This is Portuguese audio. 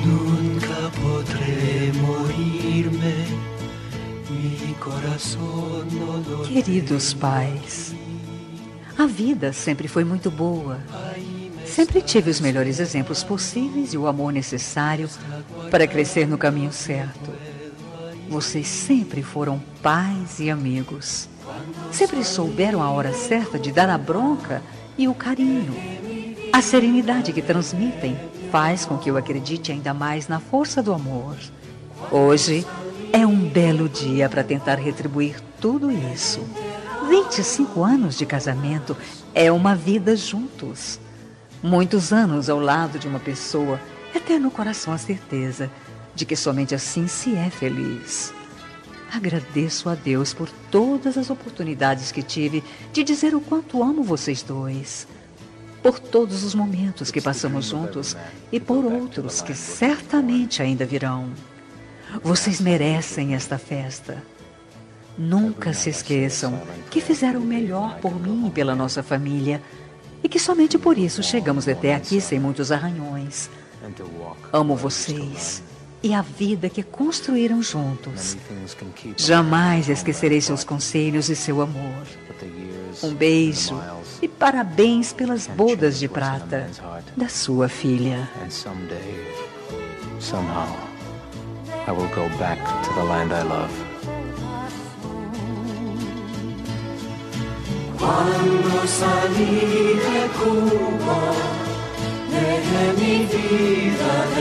Nunca podré morirme, mi corazón no lo... Queridos pais, a vida sempre foi muito boa. Sempre tive os melhores exemplos possíveis e o amor necessário para crescer no caminho certo. Vocês sempre foram pais e amigos. Sempre souberam a hora certa de dar a bronca e o carinho. A serenidade que transmitem faz com que eu acredite ainda mais na força do amor. Hoje é um belo dia para tentar retribuir tudo isso. 25 anos de casamento é uma vida juntos. Muitos anos ao lado de uma pessoa é ter no coração a certeza de que somente assim se é feliz. Agradeço a Deus por todas as oportunidades que tive de dizer o quanto amo vocês dois. Por todos os momentos que passamos juntos e por outros que certamente ainda virão. Vocês merecem esta festa. Nunca se esqueçam que fizeram o melhor por mim e pela nossa família e que somente por isso chegamos até aqui sem muitos arranhões. Amo vocês e a vida que construíram juntos. Jamais esquecerei seus conselhos e seu amor. Um beijo e parabéns pelas bodas de prata da sua filha. Somehow, I will go back to the land I love. Cuando salí de Cuba, dejé mi vida